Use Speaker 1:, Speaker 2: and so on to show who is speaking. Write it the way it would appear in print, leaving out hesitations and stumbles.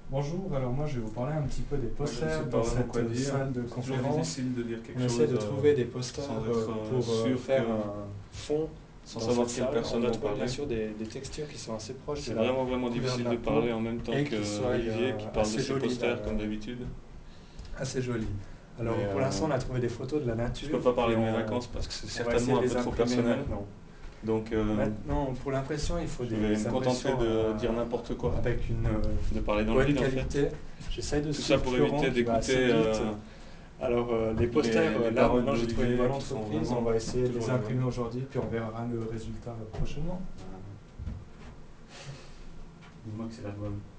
Speaker 1: Bonjour, alors moi je vais vous parler un petit peu des
Speaker 2: Moi, je ne
Speaker 1: posters
Speaker 2: sais pas
Speaker 1: dans
Speaker 2: vraiment
Speaker 1: cette
Speaker 2: quoi dire.
Speaker 1: salle de
Speaker 2: C'est toujours
Speaker 1: conférence.
Speaker 2: difficile de dire quelque
Speaker 1: On
Speaker 2: chose
Speaker 1: essaie de trouver des posters
Speaker 2: sans être
Speaker 1: pour
Speaker 2: sûr
Speaker 1: faire
Speaker 2: que,
Speaker 1: un fond
Speaker 2: sans
Speaker 1: dans
Speaker 2: savoir
Speaker 1: cette
Speaker 2: quelle
Speaker 1: salle. On
Speaker 2: personne
Speaker 1: doit
Speaker 2: vont
Speaker 1: trouver bien
Speaker 2: parler.
Speaker 1: sûr des textures qui sont assez proches
Speaker 2: C'est
Speaker 1: de la
Speaker 2: vraiment
Speaker 1: couleur de
Speaker 2: difficile
Speaker 1: la
Speaker 2: de
Speaker 1: peau
Speaker 2: parler en même temps
Speaker 1: et
Speaker 2: que
Speaker 1: qui soient
Speaker 2: Olivier qui parle de
Speaker 1: assez
Speaker 2: ses
Speaker 1: jolies,
Speaker 2: posters comme d'habitude.
Speaker 1: assez jolies. Alors
Speaker 2: Mais
Speaker 1: pour l'instant on a trouvé des photos de la
Speaker 2: je
Speaker 1: nature.
Speaker 2: peux pas
Speaker 1: Et
Speaker 2: parler de mes vacances parce que c'est
Speaker 1: on va essayer
Speaker 2: certainement
Speaker 1: de
Speaker 2: un
Speaker 1: les
Speaker 2: peu trop
Speaker 1: imprimer
Speaker 2: personnel.
Speaker 1: maintenant.
Speaker 2: Donc
Speaker 1: Maintenant, pour l'impression, il faut
Speaker 2: je
Speaker 1: des
Speaker 2: vais me contenter
Speaker 1: impressions
Speaker 2: de dire n'importe quoi,
Speaker 1: avec une
Speaker 2: de parler dans le
Speaker 1: bonne
Speaker 2: vide en fait.
Speaker 1: qualité. J'essaie de
Speaker 2: Tout ça
Speaker 1: suivre
Speaker 2: pour
Speaker 1: Florent
Speaker 2: éviter
Speaker 1: qui va assez
Speaker 2: d'écouter
Speaker 1: vite. Alors les posters,
Speaker 2: les
Speaker 1: là
Speaker 2: paroles
Speaker 1: maintenant j'ai trouvé une
Speaker 2: d'Olivier
Speaker 1: bonne
Speaker 2: qui sont
Speaker 1: entreprise, on
Speaker 2: vraiment
Speaker 1: va essayer de
Speaker 2: toujours
Speaker 1: les
Speaker 2: les
Speaker 1: imprimer
Speaker 2: mêmes.
Speaker 1: aujourd'hui, puis on verra le résultat prochainement.
Speaker 2: Dis-moi que c'est l'album.